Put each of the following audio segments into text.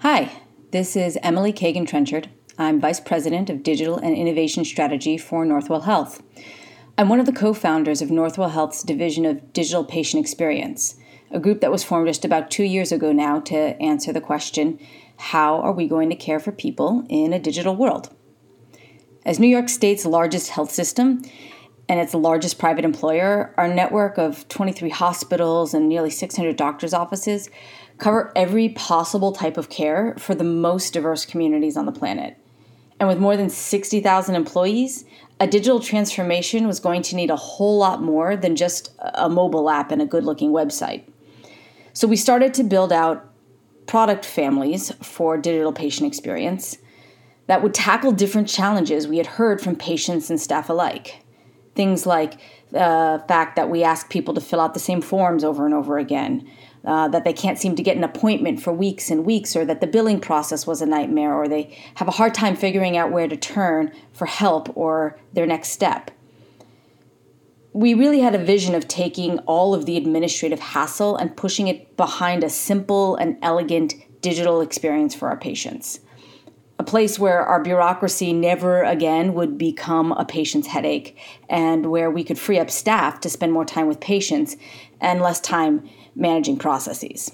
Hi, this is Emily Kagan Trenchard. I'm Vice President of Digital and Innovation Strategy for Northwell Health. I'm one of the co-founders of Northwell Health's division of Digital Patient Experience, a group that was formed just about 2 years ago now to answer the question, how are we going to care for people in a digital world? As New York State's largest health system and its largest private employer, our network of 23 hospitals and nearly 600 doctors' offices cover every possible type of care for the most diverse communities on the planet. And with more than 60,000 employees, a digital transformation was going to need a whole lot more than just a mobile app and a good-looking website. So we started to build out product families for digital patient experience that would tackle different challenges we had heard from patients and staff alike. Things like the fact that we ask people to fill out the same forms over and over again, that they can't seem to get an appointment for weeks and weeks, or that the billing process was a nightmare, or they have a hard time figuring out where to turn for help or their next step. We really had a vision of taking all of the administrative hassle and pushing it behind a simple and elegant digital experience for our patients. A place where our bureaucracy never again would become a patient's headache, and where we could free up staff to spend more time with patients and less time managing processes.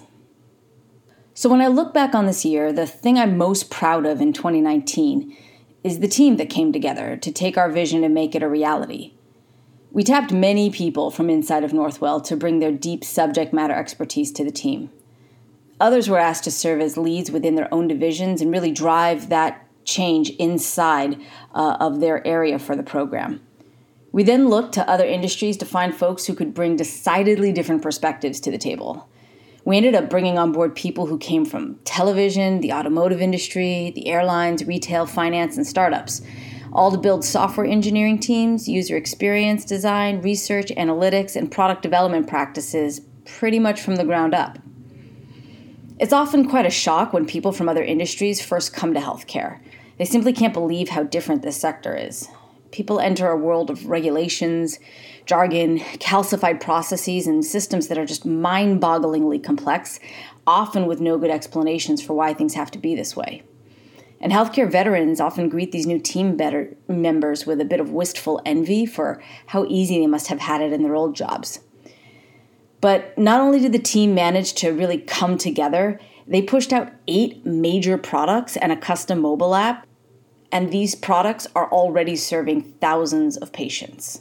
So when I look back on this year, the thing I'm most proud of in 2019 is the team that came together to take our vision and make it a reality. We tapped many people from inside of Northwell to bring their deep subject matter expertise to the team. Others were asked to serve as leads within their own divisions and really drive that change inside of their area for the program. We then looked to other industries to find folks who could bring decidedly different perspectives to the table. We ended up bringing on board people who came from television, the automotive industry, the airlines, retail, finance, and startups, all to build software engineering teams, user experience design, research, analytics, and product development practices pretty much from the ground up. It's often quite a shock when people from other industries first come to healthcare. They simply can't believe how different this sector is. People enter a world of regulations, jargon, calcified processes, and systems that are just mind-bogglingly complex, often with no good explanations for why things have to be this way. And healthcare veterans often greet these new team members with a bit of wistful envy for how easy they must have had it in their old jobs. But not only did the team manage to really come together, they pushed out 8 major products and a custom mobile app, and these products are already serving thousands of patients.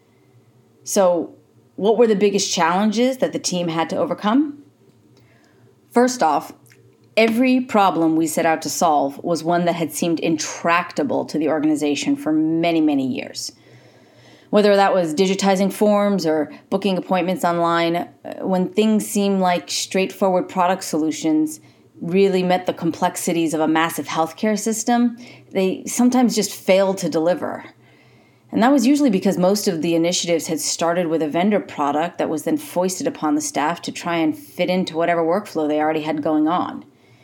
So, what were the biggest challenges that the team had to overcome? First off, every problem we set out to solve was one that had seemed intractable to the organization for many, many years. Whether that was digitizing forms or booking appointments online, when things seemed like straightforward product solutions really met the complexities of a massive healthcare system, they sometimes just failed to deliver. And that was usually because most of the initiatives had started with a vendor product that was then foisted upon the staff to try and fit into whatever workflow they already had going on.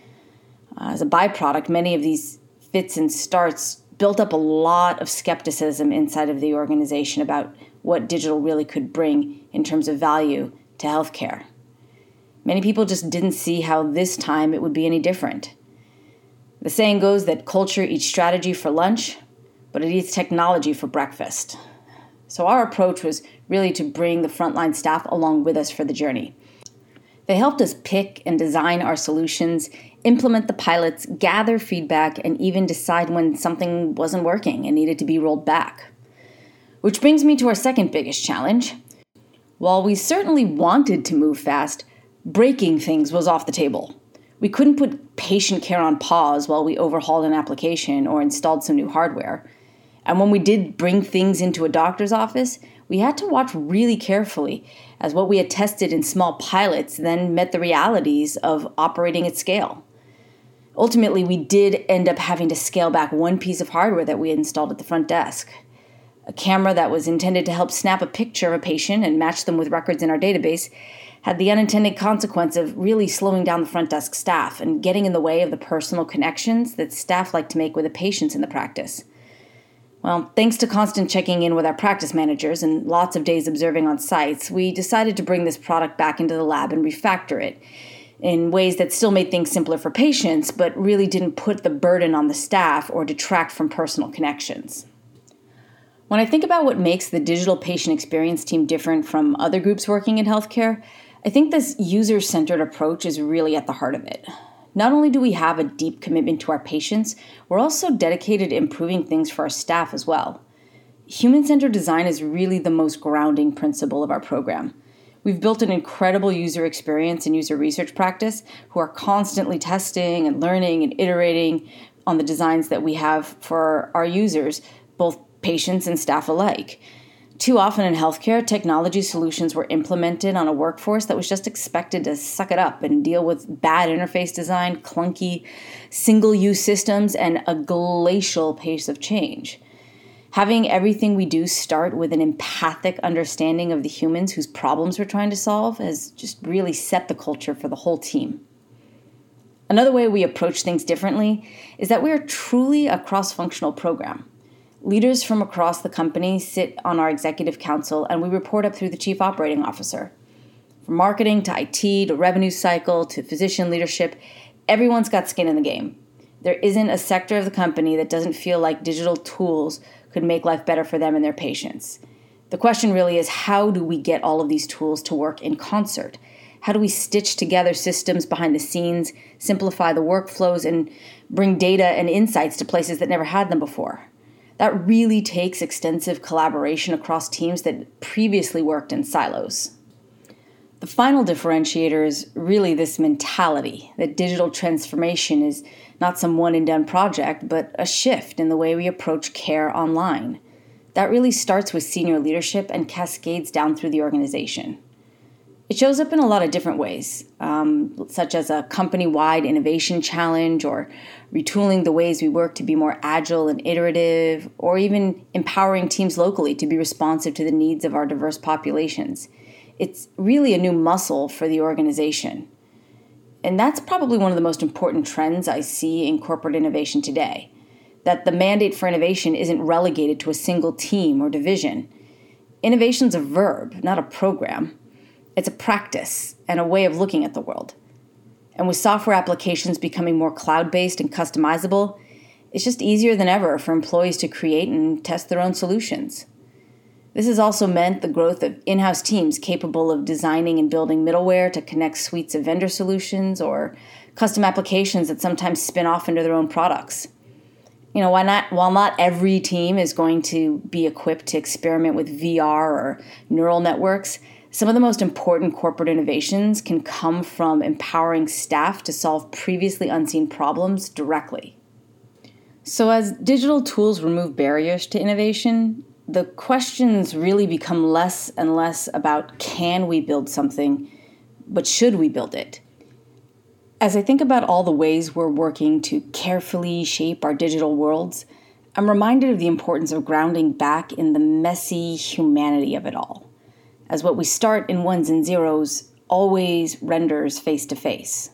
As a byproduct, many of these fits and starts built up a lot of skepticism inside of the organization about what digital really could bring in terms of value to healthcare. Many people just didn't see how this time it would be any different. The saying goes that culture eats strategy for lunch, but it eats technology for breakfast. So our approach was really to bring the frontline staff along with us for the journey. They helped us pick and design our solutions, implement the pilots, gather feedback, and even decide when something wasn't working and needed to be rolled back. Which brings me to our second biggest challenge. While we certainly wanted to move fast, breaking things was off the table. We couldn't put patient care on pause while we overhauled an application or installed some new hardware. And when we did bring things into a doctor's office, we had to watch really carefully, as what we had tested in small pilots then met the realities of operating at scale. Ultimately, we did end up having to scale back one piece of hardware that we had installed at the front desk. A camera that was intended to help snap a picture of a patient and match them with records in our database had the unintended consequence of really slowing down the front desk staff and getting in the way of the personal connections that staff like to make with the patients in the practice. Well, thanks to constant checking in with our practice managers and lots of days observing on sites, we decided to bring this product back into the lab and refactor it, in ways that still made things simpler for patients, but really didn't put the burden on the staff or detract from personal connections. When I think about what makes the digital patient experience team different from other groups working in healthcare, I think this user-centered approach is really at the heart of it. Not only do we have a deep commitment to our patients, we're also dedicated to improving things for our staff as well. Human-centered design is really the most grounding principle of our program. We've built an incredible user experience and user research practice who are constantly testing and learning and iterating on the designs that we have for our users, both patients and staff alike. Too often in healthcare, technology solutions were implemented on a workforce that was just expected to suck it up and deal with bad interface design, clunky single-use systems, and a glacial pace of change. Having everything we do start with an empathic understanding of the humans whose problems we're trying to solve has just really set the culture for the whole team. Another way we approach things differently is that we are truly a cross-functional program. Leaders from across the company sit on our executive council, and we report up through the chief operating officer. From marketing to IT to revenue cycle to physician leadership, everyone's got skin in the game. There isn't a sector of the company that doesn't feel like digital tools could make life better for them and their patients. The question really is, how do we get all of these tools to work in concert? How do we stitch together systems behind the scenes, simplify the workflows, and bring data and insights to places that never had them before? That really takes extensive collaboration across teams that previously worked in silos. The final differentiator is really this mentality that digital transformation is not some one-and-done project, but a shift in the way we approach care online. That really starts with senior leadership and cascades down through the organization. It shows up in a lot of different ways, such as a company-wide innovation challenge or retooling the ways we work to be more agile and iterative, or even empowering teams locally to be responsive to the needs of our diverse populations. It's really a new muscle for the organization. And that's probably one of the most important trends I see in corporate innovation today, that the mandate for innovation isn't relegated to a single team or division. Innovation's a verb, not a program. It's a practice and a way of looking at the world. And with software applications becoming more cloud-based and customizable, it's just easier than ever for employees to create and test their own solutions. This has also meant the growth of in-house teams capable of designing and building middleware to connect suites of vendor solutions or custom applications that sometimes spin off into their own products. While not every team is going to be equipped to experiment with VR or neural networks, some of the most important corporate innovations can come from empowering staff to solve previously unseen problems directly. So as digital tools remove barriers to innovation, the questions really become less and less about can we build something, but should we build it? As I think about all the ways we're working to carefully shape our digital worlds, I'm reminded of the importance of grounding back in the messy humanity of it all, as what we start in ones and zeros always renders face-to-face.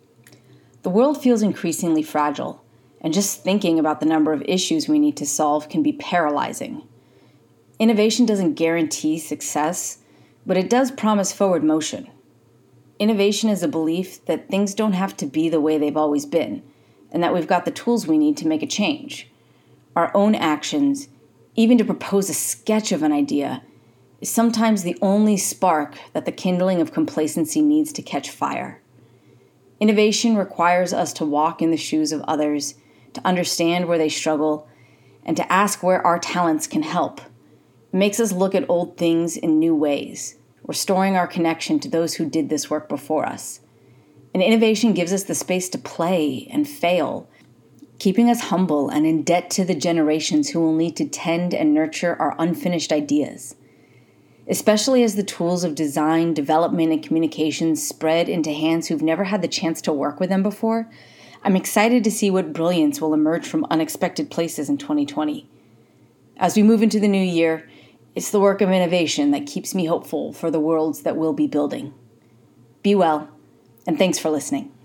The world feels increasingly fragile, and just thinking about the number of issues we need to solve can be paralyzing. Innovation doesn't guarantee success, but it does promise forward motion. Innovation is a belief that things don't have to be the way they've always been, and that we've got the tools we need to make a change. Our own actions, even to propose a sketch of an idea, is sometimes the only spark that the kindling of complacency needs to catch fire. Innovation requires us to walk in the shoes of others, to understand where they struggle, and to ask where our talents can help. It makes us look at old things in new ways, restoring our connection to those who did this work before us. And innovation gives us the space to play and fail, keeping us humble and in debt to the generations who will need to tend and nurture our unfinished ideas. Especially as the tools of design, development, and communications spread into hands who've never had the chance to work with them before, I'm excited to see what brilliance will emerge from unexpected places in 2020. As we move into the new year, it's the work of innovation that keeps me hopeful for the worlds that we'll be building. Be well, and thanks for listening.